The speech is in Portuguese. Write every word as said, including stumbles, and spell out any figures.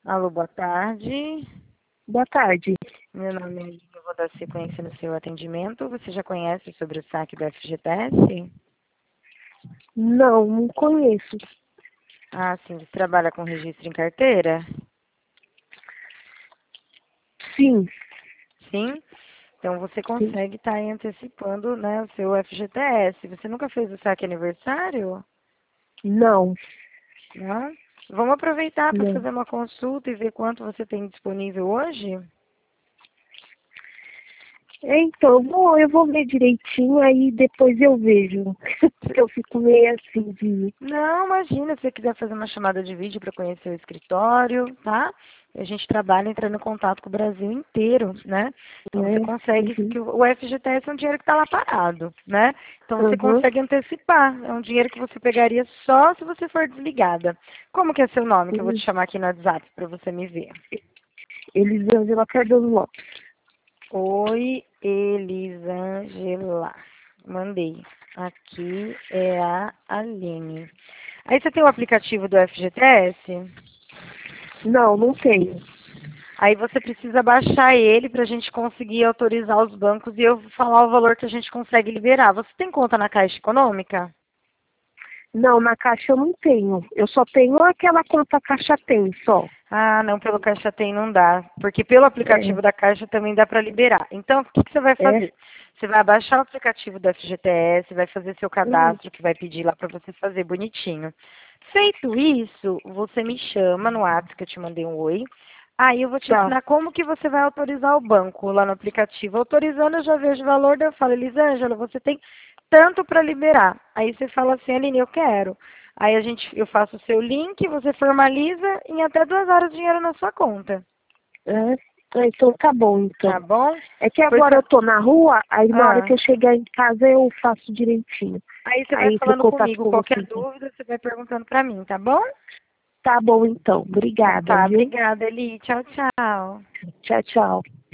Alô, boa tarde. Boa tarde. Meu nome é Aline, eu vou dar sequência no seu atendimento. Você já conhece sobre o saque do F G T S? Não, não conheço. Ah, sim. Você trabalha com registro em carteira? Sim, Sim. Então você sim. consegue estar aí antecipando, né, o seu F G T S. Você nunca fez o saque aniversário? Não, Não? Vamos aproveitar para não. fazer uma consulta e ver quanto você tem disponível hoje? Então, bom, eu vou ver direitinho, aí depois eu vejo. Porque eu fico meio assim de... Não, imagina, se você quiser fazer uma chamada de vídeo para conhecer o escritório, tá? A gente trabalha entrando em contato com o Brasil inteiro, né? Então você Né? consegue, Uhum. que o F G T S é um dinheiro que está lá parado, né? Então você Uhum. consegue antecipar. É um dinheiro que você pegaria só se você for desligada. Como que é seu nome, que eu vou te Uhum. chamar aqui no WhatsApp para você me ver? Elisângela Cardoso Lopes. Oi, Elisângela. Mandei. Aqui é a Aline. Aí você tem o aplicativo do F G T S? Não, não tenho. Aí você precisa baixar ele para a gente conseguir autorizar os bancos e eu vou falar o valor que a gente consegue liberar. Você tem conta na Caixa Econômica? Não, na Caixa eu não tenho. Eu só tenho aquela conta Caixa Tem, só. Ah, não, pelo Caixa Tem não dá, porque pelo É, aplicativo da Caixa também dá para liberar. Então, o que, que você vai é. fazer? Você vai baixar o aplicativo do F G T S, vai fazer seu Uhum. cadastro, que vai pedir lá para você fazer bonitinho. Feito isso, você me chama no WhatsApp, que eu te mandei um oi. Aí eu vou te Tá. ensinar como que você vai autorizar o banco lá no aplicativo. Autorizando, eu já vejo o valor, daí eu falo, Elisângela, você tem tanto para liberar. Aí você fala assim, Aline, eu quero. Aí a gente, eu faço o seu link, você formaliza e em até duas horas o dinheiro na sua conta. É. Ah, então tá bom, Tá então. bom? É que Pois, agora eu tô na rua, aí na hora ah, que eu chegar em casa eu faço direitinho. aí você vai Aí entro em falando contato comigo. com você, Qualquer então. dúvida, você vai perguntando pra mim, tá bom? Tá bom, então. Então Obrigada, tá, viu? obrigada, Eli. Tchau, tchau. Tchau, tchau.